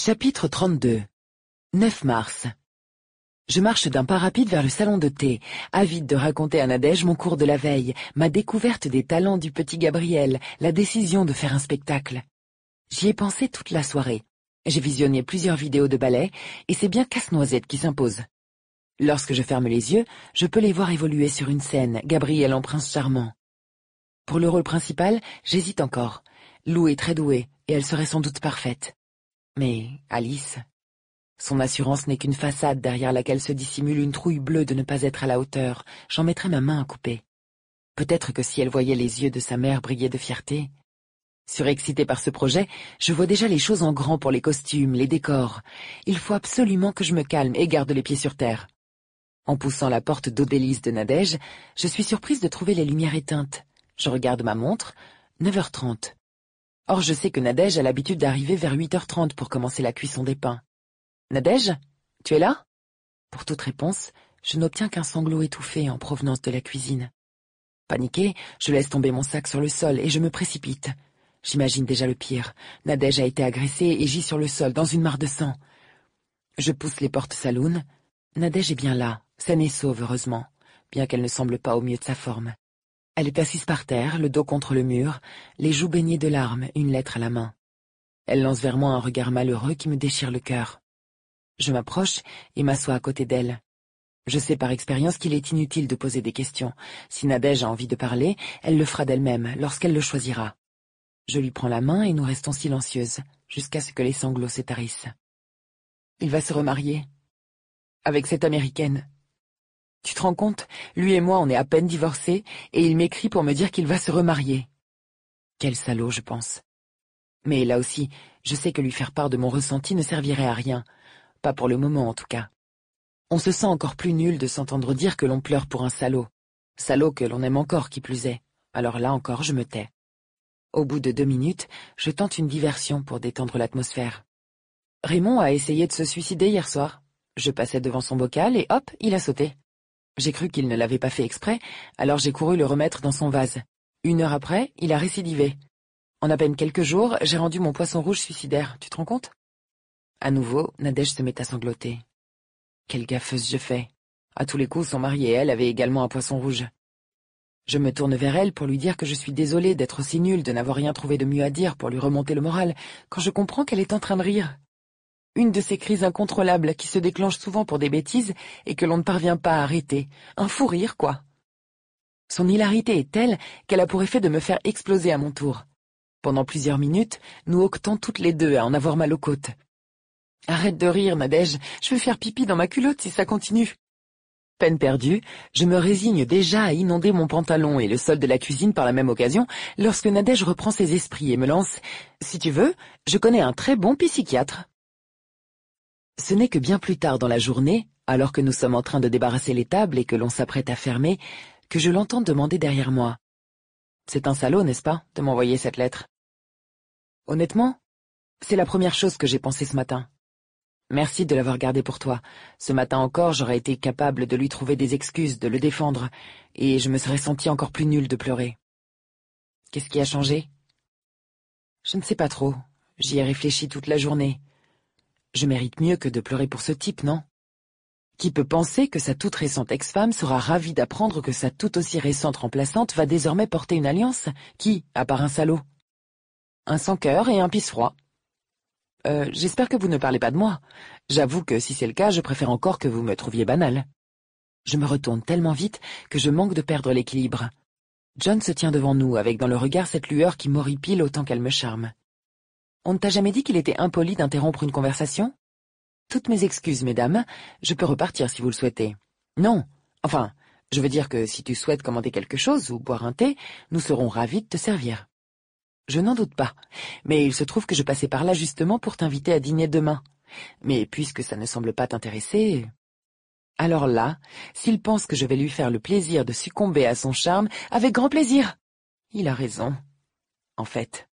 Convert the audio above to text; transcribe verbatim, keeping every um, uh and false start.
Chapitre trente-deux. neuf mars. Je marche d'un pas rapide vers le salon de thé, avide de raconter à Nadège mon cours de la veille, ma découverte des talents du petit Gabriel, la décision de faire un spectacle. J'y ai pensé toute la soirée. J'ai visionné plusieurs vidéos de ballet, et c'est bien Casse-Noisette qui s'impose. Lorsque je ferme les yeux, je peux les voir évoluer sur une scène, Gabriel en prince charmant. Pour le rôle principal, j'hésite encore. Lou est très douée, et elle serait sans doute parfaite. Mais Alice... Son assurance n'est qu'une façade derrière laquelle se dissimule une trouille bleue de ne pas être à la hauteur. J'en mettrais ma main à couper. Peut-être que si elle voyait les yeux de sa mère briller de fierté... Surexcitée par ce projet, je vois déjà les choses en grand pour les costumes, les décors. Il faut absolument que je me calme et garde les pieds sur terre. En poussant la porte d'eau délice de Nadège, je suis surprise de trouver les lumières éteintes. Je regarde ma montre, neuf heures trente. Or je sais que Nadège a l'habitude d'arriver vers huit heures trente pour commencer la cuisson des pains. Nadège, tu es là? Pour toute réponse, je n'obtiens qu'un sanglot étouffé en provenance de la cuisine. Paniquée, je laisse tomber mon sac sur le sol et je me précipite. J'imagine déjà le pire. Nadège a été agressée et gît sur le sol dans une mare de sang. Je pousse les portes saloon. Nadège est bien là, saine et sauve heureusement, bien qu'elle ne semble pas au mieux de sa forme. Elle est assise par terre, le dos contre le mur, les joues baignées de larmes, une lettre à la main. Elle lance vers moi un regard malheureux qui me déchire le cœur. Je m'approche et m'assois à côté d'elle. Je sais par expérience qu'il est inutile de poser des questions. Si Nadège a envie de parler, elle le fera d'elle-même, lorsqu'elle le choisira. Je lui prends la main et nous restons silencieuses, jusqu'à ce que les sanglots s'étarissent. Il va se remarier. Avec cette Américaine. Tu te rends compte? Lui et moi, on est à peine divorcés, et il m'écrit pour me dire qu'il va se remarier. Quel salaud, je pense. Mais là aussi, je sais que lui faire part de mon ressenti ne servirait à rien. Pas pour le moment, en tout cas. On se sent encore plus nul de s'entendre dire que l'on pleure pour un salaud. Salaud que l'on aime encore, qui plus est. Alors là encore, je me tais. Au bout de deux minutes, je tente une diversion pour détendre l'atmosphère. Raymond a essayé de se suicider hier soir. Je passais devant son bocal et hop, il a sauté. J'ai cru qu'il ne l'avait pas fait exprès, alors j'ai couru le remettre dans son vase. Une heure après, il a récidivé. En à peine quelques jours, j'ai rendu mon poisson rouge suicidaire, tu te rends compte? À nouveau, Nadège se met à sangloter. Quelle gaffeuse je fais. À tous les coups, son mari et elle avaient également un poisson rouge. Je me tourne vers elle pour lui dire que je suis désolée d'être aussi nulle, de n'avoir rien trouvé de mieux à dire pour lui remonter le moral, quand je comprends qu'elle est en train de rire. Une de ces crises incontrôlables qui se déclenchent souvent pour des bêtises et que l'on ne parvient pas à arrêter. Un fou rire, quoi. Son hilarité est telle qu'elle a pour effet de me faire exploser à mon tour. Pendant plusieurs minutes, nous hoquetons toutes les deux à en avoir mal aux côtes. Arrête de rire, Nadège, je vais faire pipi dans ma culotte si ça continue. Peine perdue, je me résigne déjà à inonder mon pantalon et le sol de la cuisine par la même occasion, lorsque Nadège reprend ses esprits et me lance « Si tu veux, je connais un très bon psychiatre. » Ce n'est que bien plus tard dans la journée, alors que nous sommes en train de débarrasser les tables et que l'on s'apprête à fermer, que je l'entends demander derrière moi. « C'est un salaud, n'est-ce pas, de m'envoyer cette lettre ?» Honnêtement, c'est la première chose que j'ai pensée ce matin. Merci de l'avoir gardé pour toi. Ce matin encore, j'aurais été capable de lui trouver des excuses, de le défendre, et je me serais sentie encore plus nulle de pleurer. Qu'est-ce qui a changé? Je ne sais pas trop. J'y ai réfléchi toute la journée. Je mérite mieux que de pleurer pour ce type, non? Qui peut penser que sa toute récente ex-femme sera ravie d'apprendre que sa tout aussi récente remplaçante va désormais porter une alliance? Qui, à part un salaud? Un sans-cœur et un pisse-froid. Euh, j'espère que vous ne parlez pas de moi. J'avoue que si c'est le cas, je préfère encore que vous me trouviez banal. Je me retourne tellement vite que je manque de perdre l'équilibre. John se tient devant nous, avec dans le regard cette lueur qui m'horripile autant qu'elle me charme. On ne t'a jamais dit qu'il était impoli d'interrompre une conversation? Toutes mes excuses, mesdames. Je peux repartir si vous le souhaitez. Non. Enfin, je veux dire que si tu souhaites commander quelque chose ou boire un thé, nous serons ravis de te servir. Je n'en doute pas, mais il se trouve que je passais par là justement pour t'inviter à dîner demain. Mais puisque ça ne semble pas t'intéresser... Alors là, s'il pense que je vais lui faire le plaisir de succomber à son charme, avec grand plaisir. Il a raison. En fait...